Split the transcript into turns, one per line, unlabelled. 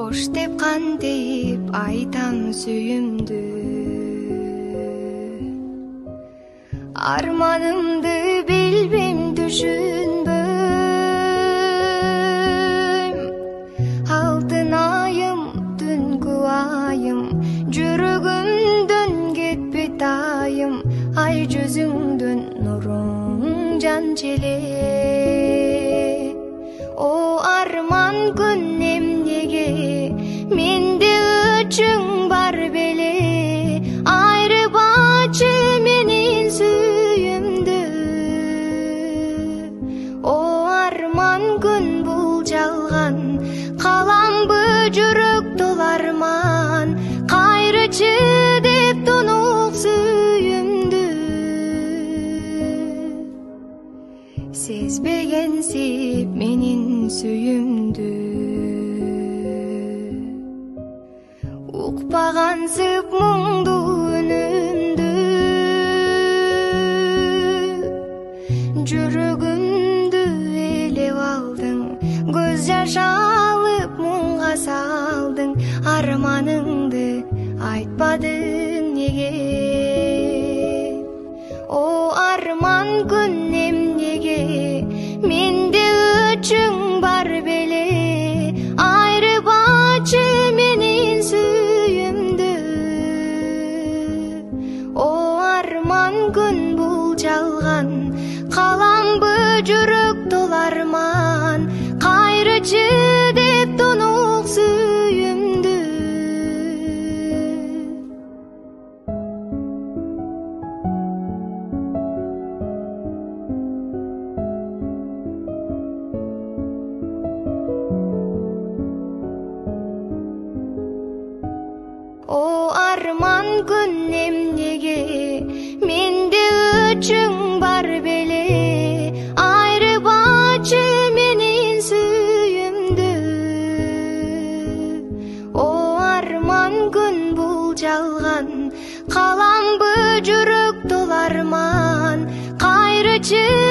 кош деп кантип айтам сүйүмдү, арманымды билбейм түшүнбөйм. Алтын айым, түнкү айым, жүрөгүмдөн кетпейт айым, ай жүзүңдөн нуруң жанчы эле. О арман күн эмнеге менде өчүң бар беле, айрыбачы менин сүйүмдү. О арман күн бул жалган, каламбы жүрөк толарман, кайрычы деп тунук сүйүмдү. Сезбегенсип менин сүйүмдү, укпагансып муңду үнүмдү, жүрөгүмдү ээлеп алдың, көз жаш алып муңга салдың, арманыңды айтпадың неге? О арман күн эмнеге менде өчүң бар беле, айрыбачы менин сүйүмдү. О арман күн бул жалган, каламбы жүрөк толарман, кайрычы деп тунук сүйүмдү. О арман күн эмнеге менде өчүң бар беле, айрыбачы менин сүйүмдү. О арман күн бул жалган, каламбы жүрөк толарман, кайрычы